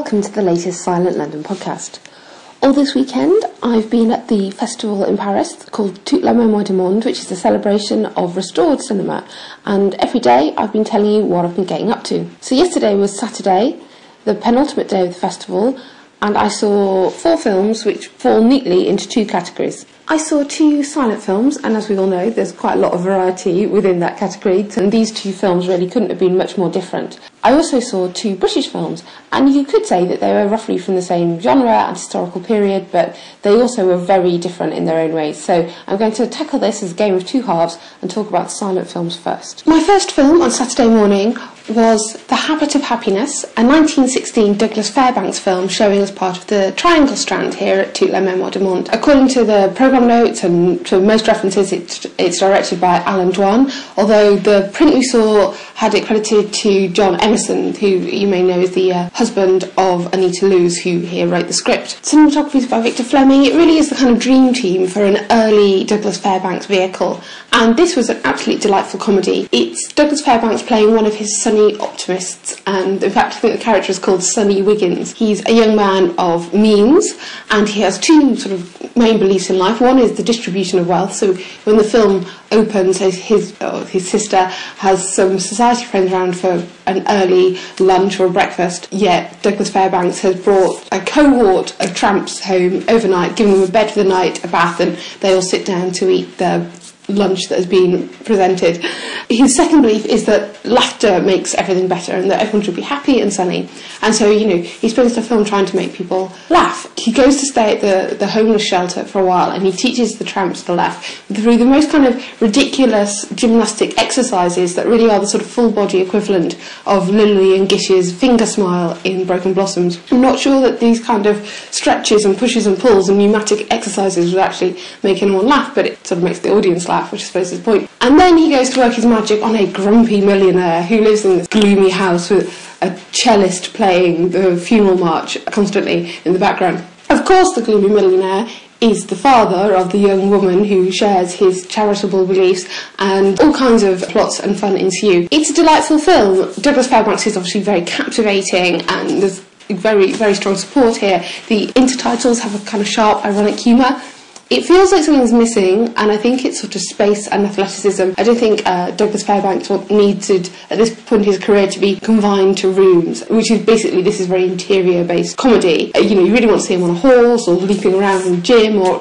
welcome to the latest Silent London podcast. All this weekend I've been at the festival in Paris called Toute la Mémoire du Monde, which is a celebration of restored cinema, and every day I've been telling you what I've been getting up to. So yesterday was Saturday, the penultimate day of the festival, and I saw 4 films which fall neatly into 2 categories. I saw 2 silent films, and as we all know, there's quite a lot of variety within that category, and these 2 films really couldn't have been much more different. I also saw 2 British films, and you could say that they were roughly from the same genre and historical period, but they also were very different in their own ways. So I'm going to tackle this as a game of 2 halves and talk about the silent films first. My first film on Saturday morning was The Habit of Happiness, a 1916 Douglas Fairbanks film showing as part of the Triangle Strand here at Toute la Mémoire du Monde. According to the programme notes and to most references, it's directed by Alan Dwan, although the print we saw had it credited to John Emerson, who you may know is the husband of Anita Loos, who here wrote the script. Cinematography is by Victor Fleming. It really is the kind of dream team for an early Douglas Fairbanks vehicle, and this was an absolutely delightful comedy. It's Douglas Fairbanks playing one of his sunny optimists, and in fact I think the character is called Sonny Wiggins. He's a young man of means, and he has 2 sort of main beliefs in life. One is the distribution of wealth, so when the film opens, his sister has some society friends around for an early lunch or breakfast, yet Douglas Fairbanks has brought a cohort of tramps home overnight, giving them a bed for the night, a bath, and they all sit down to eat the lunch that has been presented. His second belief is that laughter makes everything better and that everyone should be happy and sunny. And so, he spends the film trying to make people laugh. He goes to stay at the homeless shelter for a while, and he teaches the tramps to laugh through the most kind of ridiculous gymnastic exercises that really are the sort of full body equivalent of Lillian Gish's finger smile in Broken Blossoms. I'm not sure that these kind of stretches and pushes and pulls and pneumatic exercises would actually make anyone laugh, but it sort of makes the audience laugh, which I suppose is the point. And then he goes to work his magic on a grumpy millionaire who lives in this gloomy house with a cellist playing the funeral march constantly in the background. Of course, the gloomy millionaire is the father of the young woman who shares his charitable beliefs, and all kinds of plots and fun ensue. It's a delightful film. Douglas Fairbanks is obviously very captivating, and there's very, very strong support here. The intertitles have a kind of sharp, ironic humour. It feels like something's missing, and I think it's sort of space and athleticism. I don't think Douglas Fairbanks needed, at this point in his career, to be confined to rooms, which is basically, this is very interior-based comedy. You really want to see him on a horse, or leaping around in the gym, or,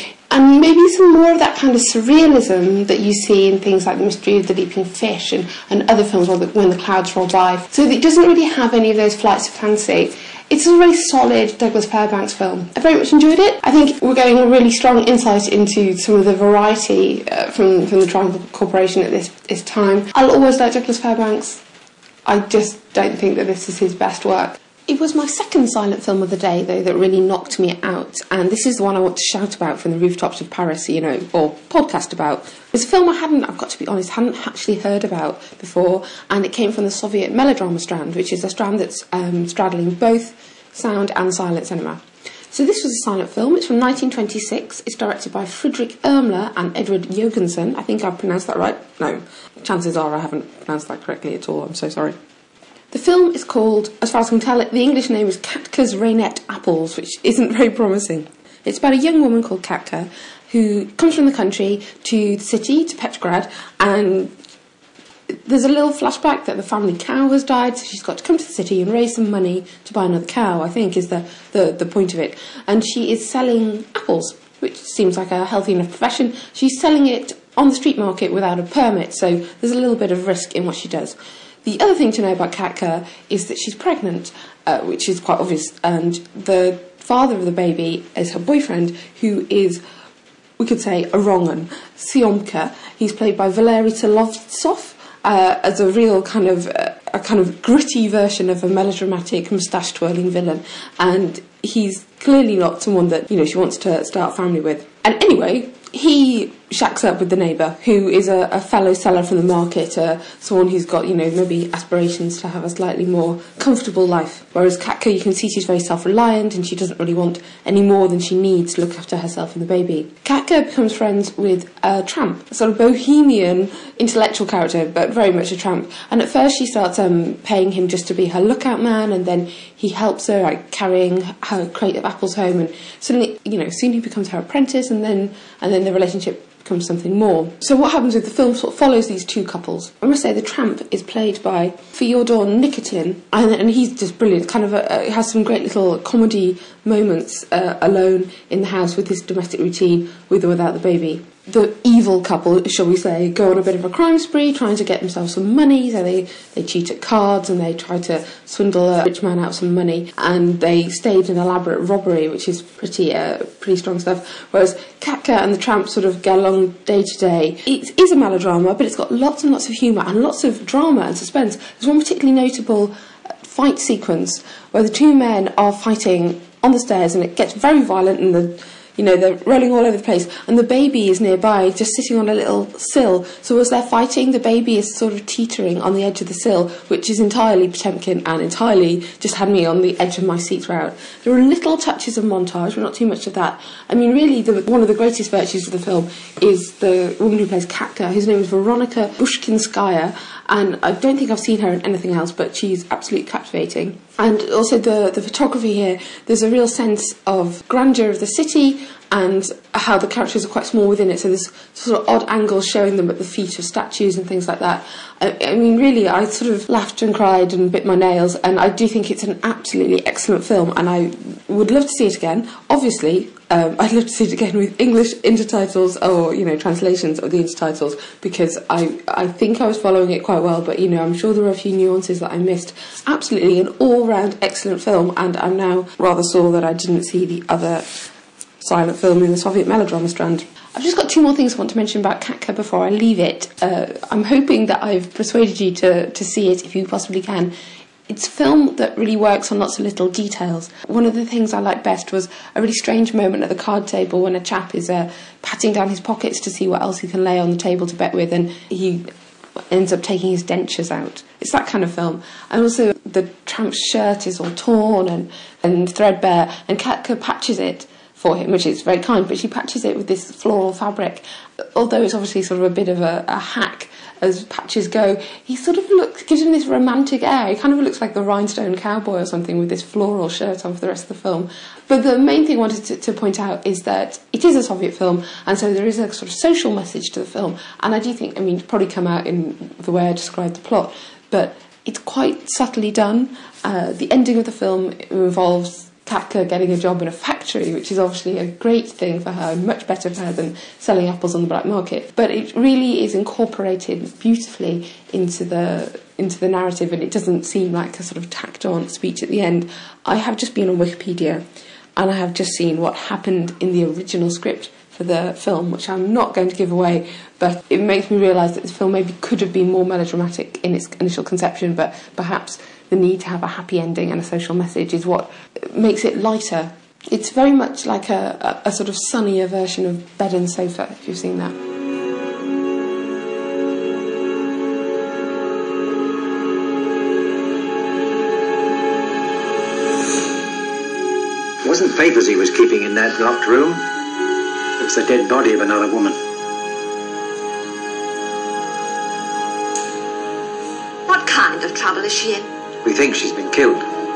and maybe some more of that kind of surrealism that you see in things like The Mystery of the Leaping Fish and other films, or When the Clouds Roll By. So it doesn't really have any of those flights of fancy. It's a very solid Douglas Fairbanks film. I very much enjoyed it. I think we're getting a really strong insight into some of the variety from the Triangle Corporation at this time. I'll always like Douglas Fairbanks. I just don't think that this is his best work. It was my second silent film of the day, though, that really knocked me out, and this is the one I want to shout about from the rooftops of Paris, or podcast about. It's a film I've got to be honest, hadn't actually heard about before, and it came from the Soviet melodrama strand, which is a strand that's straddling both sound and silent cinema. So this was a silent film. It's from 1926. It's directed by Friedrich Ermler and Edward Jorgensen. I think I've pronounced that right. No, chances are I haven't pronounced that correctly at all. I'm so sorry. The film is called, as far as I can tell, the English name is Katka's Rainette Apples, which isn't very promising. It's about a young woman called Katka who comes from the country to the city, to Petrograd, and there's a little flashback that the family cow has died, so she's got to come to the city and raise some money to buy another cow, I think is the point of it. And she is selling apples, which seems like a healthy enough profession. She's selling it on the street market without a permit, so there's a little bit of risk in what she does. The other thing to know about Katka is that she's pregnant, which is quite obvious, and the father of the baby is her boyfriend, who is, we could say, a wrong un, Syomka. He's played by Valery Solovtsov, as a real kind of gritty version of a melodramatic moustache-twirling villain, and he's clearly not someone that she wants to start a family with. And anyway, he shacks up with the neighbour, who is a fellow seller from the market, someone who's got, maybe aspirations to have a slightly more comfortable life. Whereas Katka, you can see she's very self-reliant and she doesn't really want any more than she needs to look after herself and the baby. Katka becomes friends with a tramp, a sort of bohemian intellectual character, but very much a tramp. And at first she starts paying him just to be her lookout man, and then he helps her, like, carrying her crate of apples home, and suddenly, soon he becomes her apprentice, and then the relationship becomes something more. So what happens with the film sort of follows these two couples. I must say the tramp is played by Fyodor Nikitin, and he's just brilliant. Kind of has some great little comedy moments alone in the house with his domestic routine, with or without the baby. The evil couple, shall we say, go on a bit of a crime spree, trying to get themselves some money. So they cheat at cards and they try to swindle a rich man out of some money, and they stage an elaborate robbery, which is pretty strong stuff. Whereas Katka and the tramp sort of get along day to day. It is a melodrama, but it's got lots and lots of humour and lots of drama and suspense. There's one particularly notable fight sequence where the two men are fighting on the stairs, and it gets very violent, and they're rolling all over the place, and the baby is nearby, just sitting on a little sill. So as they're fighting, the baby is sort of teetering on the edge of the sill, which is entirely Potemkin and entirely just had me on the edge of my seat throughout. There are little touches of montage, but not too much of that. I mean, really, one of the greatest virtues of the film is the woman who plays Katka, whose name is Veronika Bushkinskaya, and I don't think I've seen her in anything else, but she's absolutely captivating. And also the photography here, there's a real sense of grandeur of the city and how the characters are quite small within it. So there's sort of odd angles showing them at the feet of statues and things like that. I mean, really, I sort of laughed and cried and bit my nails, and I do think it's an absolutely excellent film, and I would love to see it again. Obviously, I'd love to see it again with English intertitles or, translations of the intertitles, because I think I was following it quite well, but, I'm sure there were a few nuances that I missed. Absolutely an all-round excellent film, and I'm now rather sore that I didn't see the other silent film in the Soviet melodrama strand. I've just got two more things I want to mention about Katka before I leave it. I'm hoping that I've persuaded you to see it if you possibly can. It's a film that really works on lots of little details. One of the things I liked best was a really strange moment at the card table when a chap is patting down his pockets to see what else he can lay on the table to bet with, and he ends up taking his dentures out. It's that kind of film. And also the tramp's shirt is all torn and threadbare, and Katka patches it for him, which is very kind, but she patches it with this floral fabric. Although it's obviously sort of a bit of a hack as patches go, he sort of gives him this romantic air. He kind of looks like the Rhinestone Cowboy or something with this floral shirt on for the rest of the film. But the main thing I wanted to point out is that it is a Soviet film, and so there is a sort of social message to the film. And I do think, it's probably come out in the way I described the plot, but it's quite subtly done. The ending of the film involves Katka getting a job in a factory, which is obviously a great thing for her, much better for her than selling apples on the black market. But it really is incorporated beautifully into the narrative, and it doesn't seem like a sort of tacked on speech at the end. I have just been on Wikipedia, and I have just seen what happened in the original script for the film, which I'm not going to give away, but it makes me realise that this film maybe could have been more melodramatic in its initial conception, but perhaps the need to have a happy ending and a social message is what makes it lighter. It's very much like a sort of sunnier version of Bed and Sofa, if you've seen that. It wasn't papers he was keeping in that locked room. It was the dead body of another woman. What kind of trouble is she in? We think she's been killed.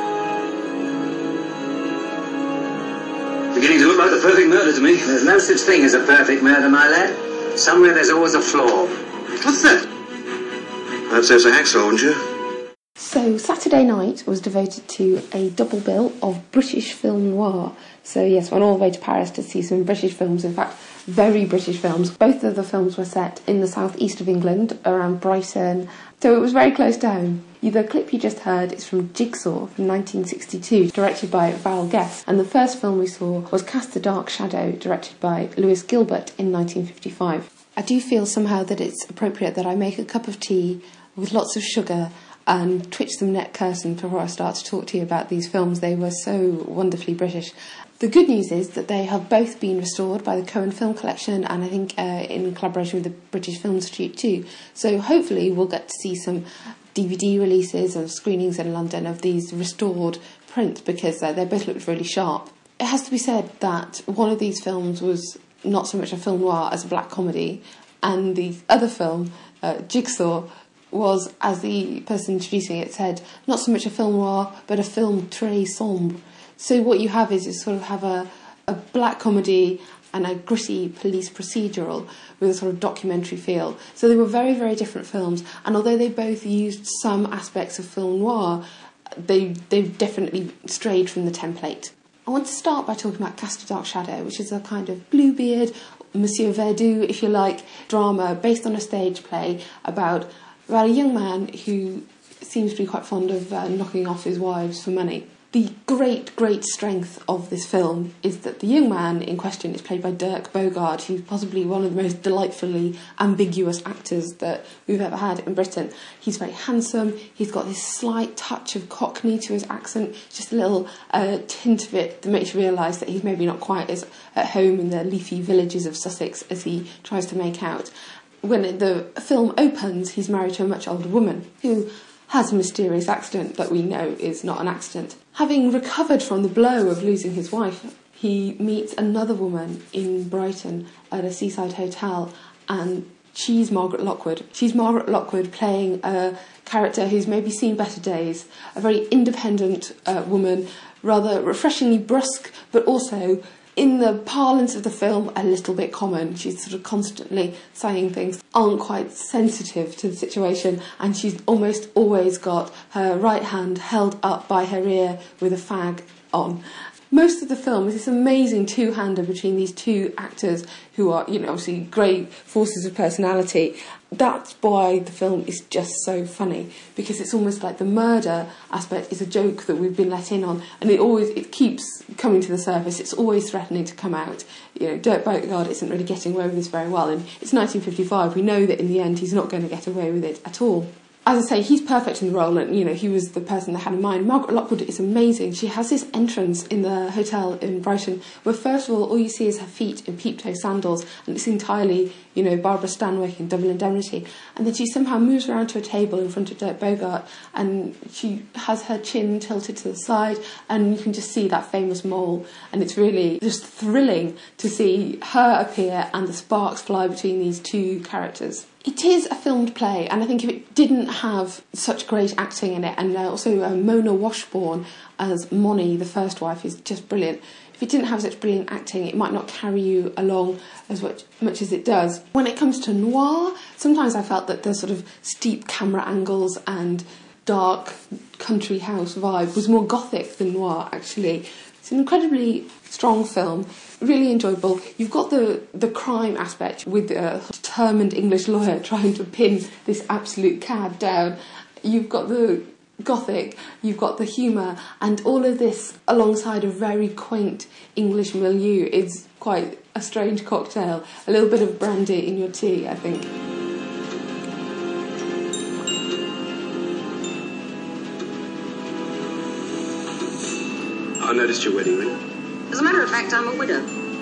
Beginning to look like the perfect murder to me. There's no such thing as a perfect murder, my lad. Somewhere there's always a flaw. What's that? That says a hacksaw, wouldn't you? So Saturday night was devoted to a double bill of British film noir. So yes, went all the way to Paris to see some British films, in fact, very British films. Both of the films were set in the southeast of England, around Brighton, so it was very close to home. The clip you just heard is from Jigsaw from 1962, directed by Val Guest, and the first film we saw was Cast the Dark Shadow, directed by Lewis Gilbert in 1955. I do feel somehow that it's appropriate that I make a cup of tea with lots of sugar and twitch some neck curtains before I start to talk to you about these films. They were so wonderfully British. The good news is that they have both been restored by the Cohen Film Collection, and I think in collaboration with the British Film Institute too. So hopefully we'll get to see some DVD releases and screenings in London of these restored prints, because they both looked really sharp. It has to be said that one of these films was not so much a film noir as a black comedy, and the other film, Jigsaw, was, as the person introducing it said, not so much a film noir, but a film très sombre. So what you have is you sort of have a black comedy and a gritty police procedural with a sort of documentary feel. So they were very, very different films, and although they both used some aspects of film noir, they've definitely strayed from the template. I want to start by talking about Cast a Dark Shadow, which is a kind of Bluebeard, Monsieur Verdoux, if you like, drama based on a stage play about a young man who seems to be quite fond of knocking off his wives for money. The great, great strength of this film is that the young man in question is played by Dirk Bogarde, who's possibly one of the most delightfully ambiguous actors that we've ever had in Britain. He's very handsome, he's got this slight touch of Cockney to his accent, just a little tint of it that makes you realise that he's maybe not quite as at home in the leafy villages of Sussex as he tries to make out. When the film opens, he's married to a much older woman who has a mysterious accident that we know is not an accident. Having recovered from the blow of losing his wife, he meets another woman in Brighton at a seaside hotel, and she's Margaret Lockwood. She's Margaret Lockwood playing a character who's maybe seen better days, a very independent woman, rather refreshingly brusque, but also, in the parlance of the film, a little bit common. She's sort of constantly saying things that aren't quite sensitive to the situation, and she's almost always got her right hand held up by her ear with a fag on. Most of the film is this amazing two-hander between these two actors who are, obviously great forces of personality. That's why the film is just so funny, because it's almost like the murder aspect is a joke that we've been let in on, and it keeps coming to the surface. It's always threatening to come out. Dirk Bogarde isn't really getting away with this very well, and it's 1955. We know that in the end he's not going to get away with it at all. As I say, he's perfect in the role, and he was the person they had in mind. Margaret Lockwood is amazing. She has this entrance in the hotel in Brighton where, first of all you see is her feet in peep-toe sandals, and it's entirely, Barbara Stanwyck in Double Indemnity. And then she somehow moves around to a table in front of Dirk Bogarde, and she has her chin tilted to the side, and you can just see that famous mole. And it's really just thrilling to see her appear and the sparks fly between these two characters. It is a filmed play, and I think if it didn't have such great acting in it, and also Mona Washbourne as Moni, the first wife, is just brilliant. If it didn't have such brilliant acting, it might not carry you along as much as it does. When it comes to noir, sometimes I felt that the sort of steep camera angles and dark country house vibe was more gothic than noir, actually. It's an incredibly strong film, really enjoyable. You've got the crime aspect with a determined English lawyer trying to pin this absolute cad down. You've got the gothic, you've got the humour, and all of this alongside a very quaint English milieu is quite a strange cocktail. A little bit of brandy in your tea, I think. I noticed your wedding ring. As a matter of fact, I'm a widow.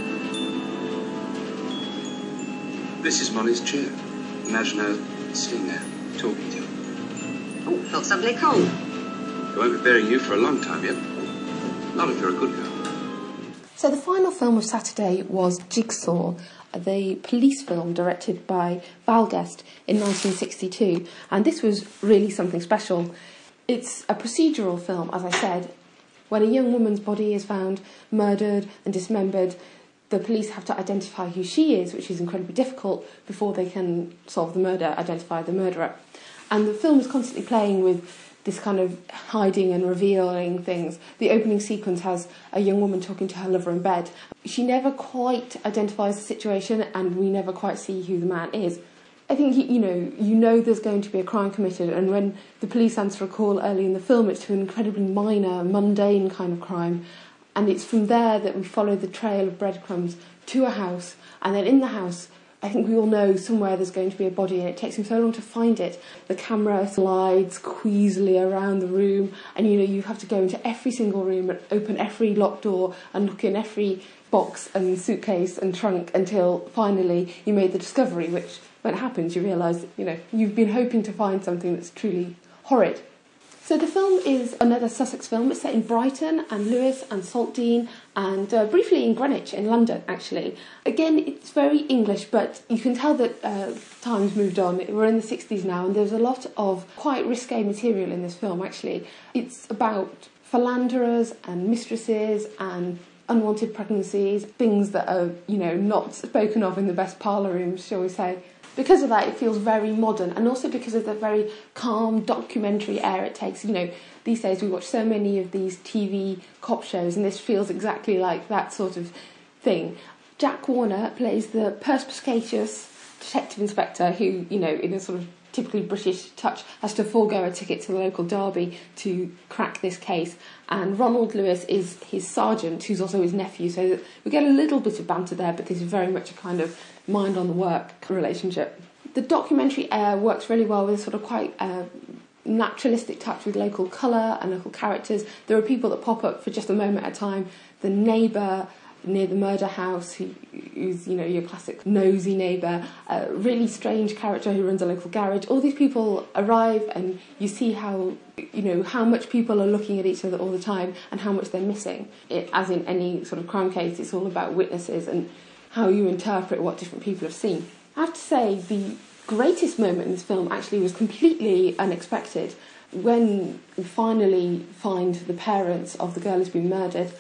This is Molly's chair. Imagine her sitting there, talking to you. Oh, felt suddenly cold. It won't be bearing you for a long time yet. Not if you're a good girl. So the final film of Saturday was Jigsaw, the police film directed by Val Guest in 1962. And this was really something special. It's a procedural film, as I said. When a young woman's body is found murdered and dismembered, the police have to identify who she is, which is incredibly difficult, before they can solve the murder, identify the murderer. And the film is constantly playing with this kind of hiding and revealing things. The opening sequence has a young woman talking to her lover in bed. She never quite identifies the situation, and we never quite see who the man is. I think, you know there's going to be a crime committed, and when the police answer a call early in the film, it's to an incredibly minor, mundane kind of crime. And it's from there that we follow the trail of breadcrumbs to a house, and then in the house I think we all know somewhere there's going to be a body and it takes him so long to find it. The camera slides queasily around the room and, you have to go into every single room and open every locked door and look in every box and suitcase and trunk until finally you made the discovery, which, when it happens, you realise, you've been hoping to find something that's truly horrid. So the film is another Sussex film. It's set in Brighton and Lewes and Saltdean and briefly in Greenwich in London, actually. Again, it's very English, but you can tell that time's moved on. We're in the 60s now, and there's a lot of quite risque material in this film, actually. It's about philanderers and mistresses and unwanted pregnancies, things that are, not spoken of in the best parlour rooms, shall we say. Because of that, it feels very modern, and also because of the very calm documentary air it takes. These days we watch so many of these TV cop shows, and this feels exactly like that sort of thing. Jack Warner plays the perspicacious detective inspector who, in a sort of typically British touch, has to forego a ticket to the local derby to crack this case. And Ronald Lewis is his sergeant, who's also his nephew, so we get a little bit of banter there, but this is very much a kind of mind-on-the-work relationship. The documentary air works really well with a sort of quite naturalistic touch with local colour and local characters. There are people that pop up for just a moment at a time. The neighbour near the murder house, who's your classic nosy neighbour, a really strange character who runs a local garage. All these people arrive, and you see how much people are looking at each other all the time and how much they're missing. As in any sort of crime case, it's all about witnesses and how you interpret what different people have seen. I have to say, the greatest moment in this film actually was completely unexpected. When we finally find the parents of the girl who's been murdered,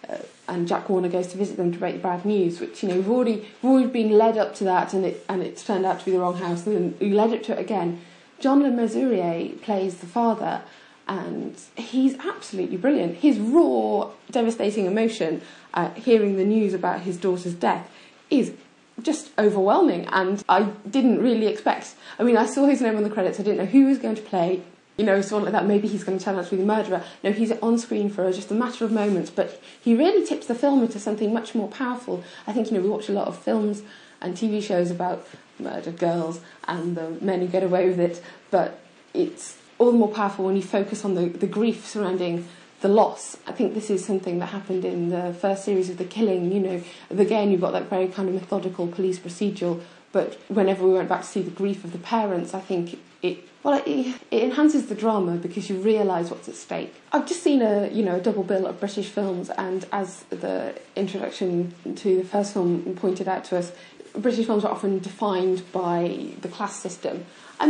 and Jack Warner goes to visit them to break the bad news, which we've already been led up to that, and it's turned out to be the wrong house, and then we led up to it again. John Le Mesurier plays the father, and he's absolutely brilliant. His raw, devastating emotion at hearing the news about his daughter's death is just overwhelming, and I didn't really expect. I saw his name on the credits. I didn't know who he was going to play. Someone like that, maybe he's going to turn out to be the murderer. No, he's on screen for just a matter of moments, but he really tips the film into something much more powerful. I think, we watch a lot of films and TV shows about murdered girls and the men who get away with it, but it's all the more powerful when you focus on the grief surrounding the loss. I think this is something that happened in the first series of The Killing. Again, you've got that very kind of methodical police procedural, but whenever we went back to see the grief of the parents, I think it enhances the drama because you realise what's at stake. I've just seen a double bill of British films, and as the introduction to the first film pointed out to us, British films are often defined by the class system.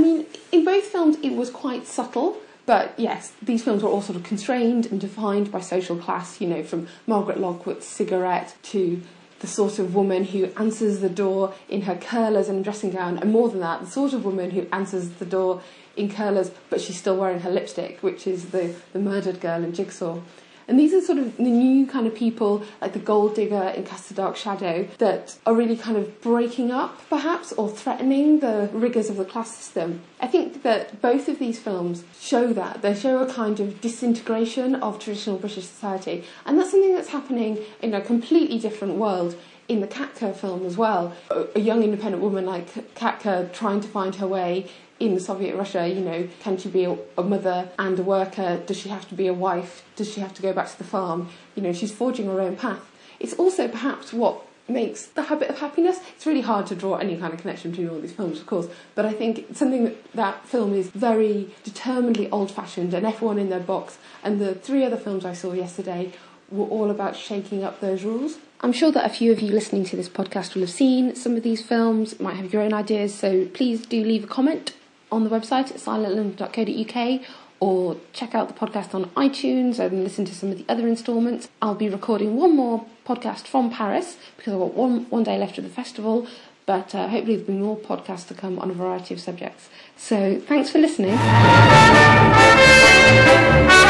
In both films it was quite subtle, but yes, these films were all sort of constrained and defined by social class, from Margaret Lockwood's cigarette to the sort of woman who answers the door in her curlers and dressing gown, and more than that, the sort of woman who answers the door in curlers but she's still wearing her lipstick, which is the murdered girl in Jigsaw. And these are sort of the new kind of people, like the gold digger in Cast a Dark Shadow, that are really kind of breaking up, perhaps, or threatening the rigours of the class system. I think that both of these films show that. They show a kind of disintegration of traditional British society. And that's something that's happening in a completely different world in the Katka film as well. A young independent woman like Katka trying to find her way in Soviet Russia, can she be a mother and a worker? Does she have to be a wife? Does she have to go back to the farm? She's forging her own path. It's also perhaps what makes The Habit of Happiness. It's really hard to draw any kind of connection between all these films, of course, but I think something that film is very determinedly old-fashioned, an F1 in their box, and the three other films I saw yesterday were all about shaking up those rules. I'm sure that a few of you listening to this podcast will have seen some of these films, might have your own ideas, so please do leave a comment on the website at silentland.co.uk, or check out the podcast on iTunes and listen to some of the other instalments. I'll be recording one more podcast from Paris because I've got one day left of the festival, but hopefully there'll be more podcasts to come on a variety of subjects. So thanks for listening.